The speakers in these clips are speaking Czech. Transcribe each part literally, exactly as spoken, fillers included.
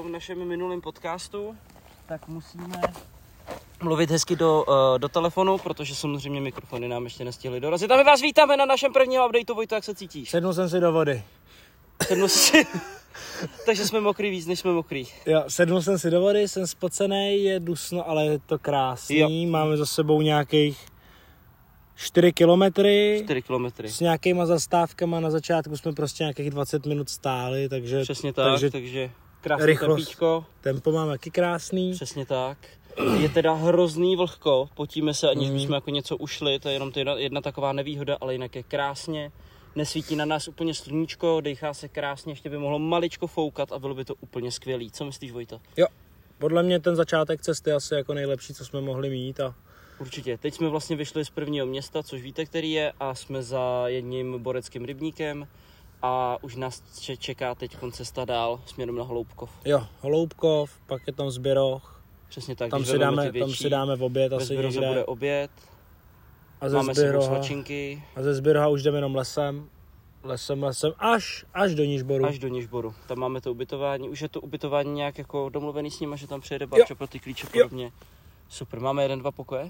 v našem minulém podcastu, tak musíme mluvit hezky do, uh, do telefonu, protože samozřejmě mikrofony nám ještě nestihly dorazit. A my vás vítáme na našem prvním updateu. Vojto, jak se cítíš? Sednul jsem si do vody. Sednul si... Takže jsme mokrý víc, než jsme mokrý. Jo, sednul jsem si do vody, jsem spocený, je dusno, ale je to krásný. Jo. Máme za sebou nějakých čtyři kilometry. čtyři kilometry. S nějakýma zastávkama, na začátku jsme prostě nějakých dvacet minut stáli, takže... Přesně tak, takže, takže krásný rychlost, tempíčko. Tempo máme taky krásný. Přesně tak. Je teda hrozný vlhko, potíme se, aniž mm. bychom jako něco ušli, to je jenom jedna, jedna taková nevýhoda, ale jinak je krásně. Nesvítí na nás úplně sluníčko, dejchá se krásně, ještě by mohlo maličko foukat a bylo by to úplně skvělý. Co myslíš, Vojto? Jo, podle mě ten začátek cesty asi jako nejlepší, co jsme mohli mít. A... Určitě. Teď jsme vlastně vyšli z prvního města, což víte, který je, a jsme za jedním boreckým rybníkem a už nás čeká teď cesta dál směrem na Holoubkov. Jo, Holoubkov, pak je tam Zběroh. Přesně tak. Tam si dáme, tam si dáme v oběd ve asi někde. bude oběd. A ze máme Zběroha, sebou svačinky. A ze Zběroha už jdeme jenom lesem. Lesem, lesem, až, až do Nižboru. Až do Nižboru. Tam máme to ubytování. Už je to ubytování nějak jako domluvený s nima, že tam přijede Barča pro ty klíče podobně. Super. Máme jeden, dva pokoje?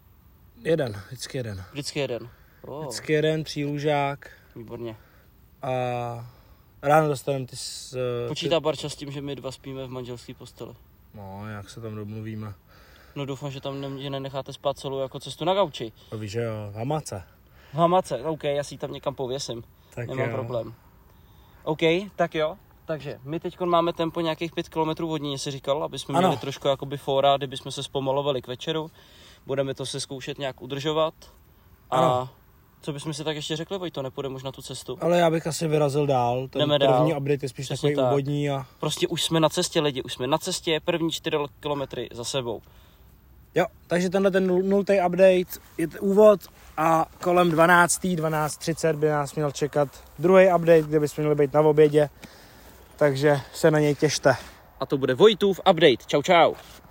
Jeden, vždycky jeden. Vždycky jeden. Oh. Vždycky jeden, třílůžák. Výborně. A ráno dostaneme ty... S, Počítá ty... Barča s tím, že my dva spíme v manželské posteli? No, jak se tam domluvíme. No doufám, že tam ne, že nenecháte spát celou jako cestu na gauči. To víš, že jo, v hamace. V hamace, OK, já si ji tam někam pověsím. Tak nemám jo. problém. OK, tak jo. Takže my teď máme tempo nějakých pět kilometrů hodině, si říkal, aby jsme ano. měli trošku jakoby fóra, kdyby jsme se zpomalovali k večeru. Budeme to se zkoušet nějak udržovat. A ano. Co bychom si tak ještě řekli, Vojto, nepůjdeme už na tu cestu? Ale já bych asi vyrazil dál. Ten Jdeme první dál. update je spíš Přesně takový tak. úvodní. A... Prostě už jsme na cestě, lidi, už jsme na cestě, první čtyři kilometry za sebou. Jo, takže tenhle ten nultý update je úvod a kolem dvanácté, dvanáct třicet by nás měl čekat druhý update, kde bychom měli být na obědě, takže se na něj těšte. A to bude Vojtův update. Čau, čau.